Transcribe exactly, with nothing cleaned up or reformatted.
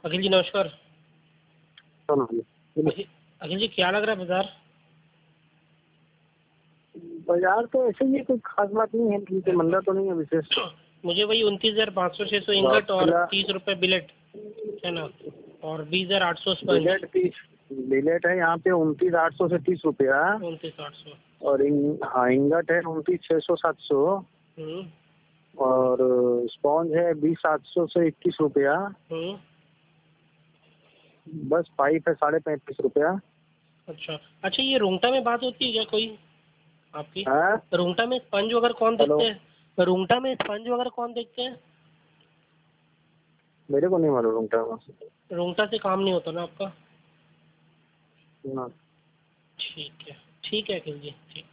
अखिल जी नमस्कार। बोलिए। अखिल अखिल जी क्या लग रहा है बाजार? बाजार तो ऐसे ही कोई खास बात नहीं है, ठीक है, मंदा तो नहीं है विशेष। मुझे वही उनतीस हजार पाँच सौ छह सौ इंगट और तीस रुपए बिलेट है ना, और बीस हजार आठ सौ स्पंज। बिलेट तीस बिलेट है यहाँ पे उनतीस आठ सौ से तीस रुपया। उनतीस आठ सौ और इंग, हाँ इंगट है उनतीस छह सौ सात सौ। और स्पॉन्ज है बीस सात सौ से इक्कीस रुपया। बस पाइप है साढ़े पैंतीस रुपया। अच्छा अच्छा, ये रुंगटा में बात होती है क्या कोई आपकी? हाँ? रुंगटा में स्पंज वगैरह कौन देखते हैं? रुंगटा में स्पंज वगैरह कौन देखते हैं? मेरे को नहीं मालूम रुंगटा में। रुंगटा से काम नहीं होता ना आपका? ना। ठीक है ठीक है अखिल जी, ठीक।